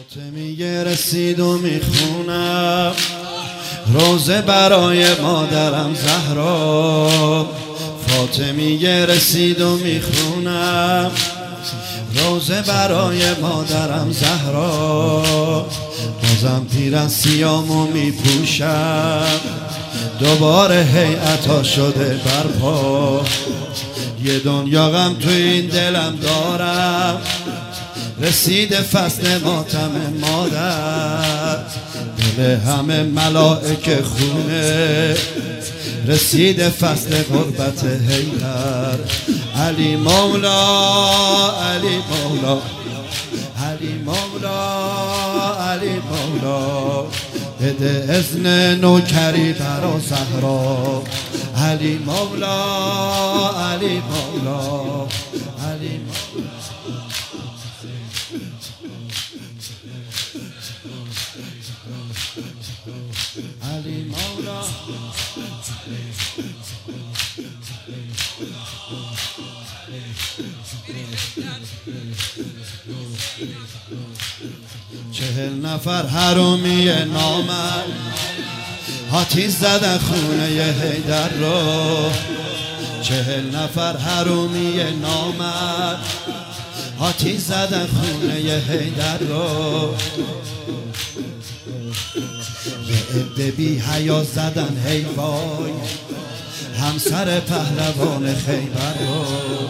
فاطمیه رسید و میخونم روزه برای مادرم زهرا. فاطمیه رسید و میخونم روزه برای مادرم زهرا. بازم پیرن سیامو میپوشم دوباره هیئتا شده برپا. یه دنیا غم تو این دلم دارم رسید فصل ماتم مادر. دل همه ملائکه خونه رسید فصل غربت حیدر. علی مولا علی مولا علی مولا علی مولا بده اذن نوکری برا زهرا. علی مولا علی مولا علی مولا علی مولا. چهل نفر حرومی نامرد آتیش زدن خونه حیدر رو. 40 نفر حرومی نامرد آتیش زدن خونه حیدر رو. یه عده بی حیا زدن هی وای همسر پهلوان خیبر رو.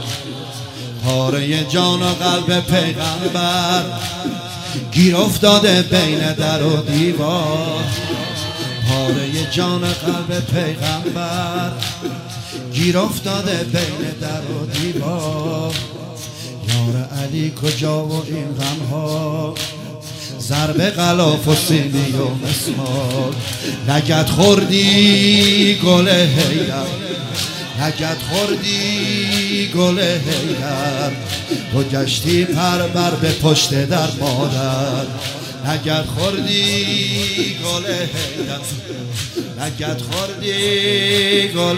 پاره جان و قلب پیغمبر گیر افتاده بین در و دیوار. پاره جان و قلب پیغمبر گیر افتاده بین در و دیوار. یار علی کجا و این غمها ضرب غلاف و سینی و مسمار. لگد خوردی گل حیدر لگد خوردی گل حیدر تو گشتی پربر به پشت در مادر. لگد خوردی گل حیدر لگد خوردی گل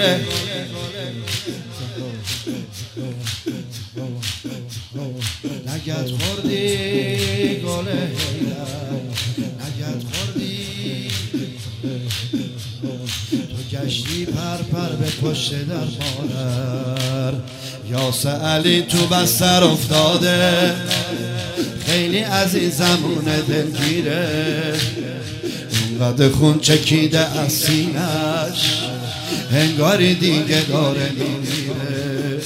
لگد خوردی گل حیدر لگد خوردی تو گشتی پر به پشت در مادر. یاس علی تو بستر افتاده خیلی عزیزمون دلگیره. اونقدر خون چکیده از سینش انگاری دیگه داره میمیره.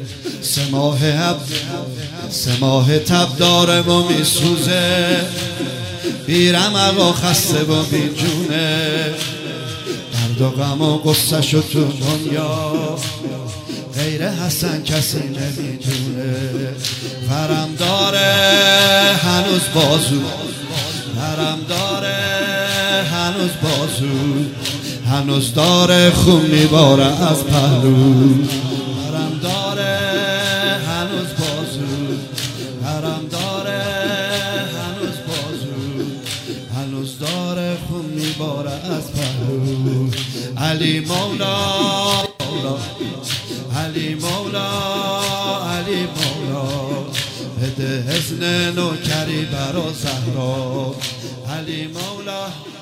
سه ماه تب داره و میسوزه بیرمق و خسته و بیجونه. درد و غم و غصه شد تو دنیا غیر حسن کسی نمیدونه. ورم داره هنوز بازو ورم داره هنوز بازو هنوز داره خون میباره از پهلو. ورم داره هنوز بازو ورم داره هنوز بازو هنوز داره خون میباره از پهلو. علی مولا علی مولا علی مولا بده اذن نوکری برا زهرا. علی مولا